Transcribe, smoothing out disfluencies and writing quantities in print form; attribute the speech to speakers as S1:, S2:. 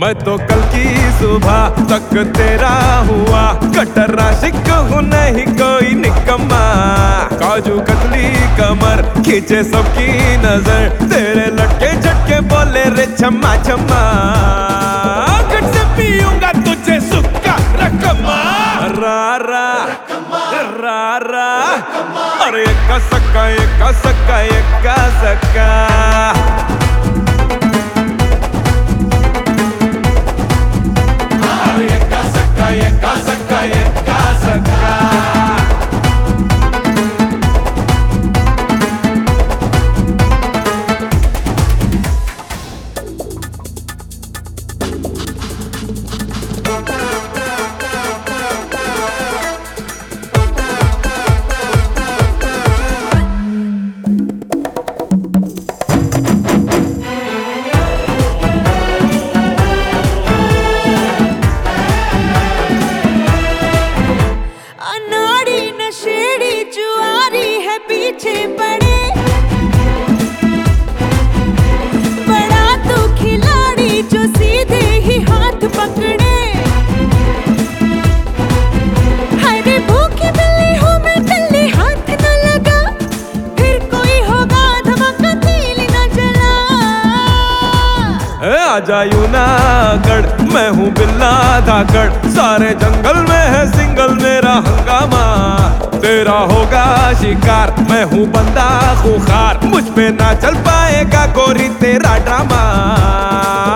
S1: मैं तो कल की सुबह तक तेरा हुआ, कटर आशिक हूँ नहीं कोई निकम्मा। काजू कतली कमर खींचे सबकी नजर, तेरे लटके झटके बोले रे छम्मा छम्मा। गट से पीऊंगा तुझे सुक्का रकमा, रा रा रा रा, अरे एका सक्का एका सक्का एका सक्का।
S2: पीछे पड़े बड़ा तू खिलाड़ी जो सीधे ही हाथ पकड़े। हरे भूखी बिल्ली हूँ मैं टल्ली, हाथ न लगा फिर कोई होगा धमाका तीली न जला।
S1: आजा यूनागढ़ मैं हूँ बिल्ला धाकड़, सारे जंगल में है सिंगल मेरा हंगामा। तेरा होगा शिकार मैं हूँ बंदा खूंखार, मुझ पे ना चल पाएगा गोरी तेरा ड्रामा।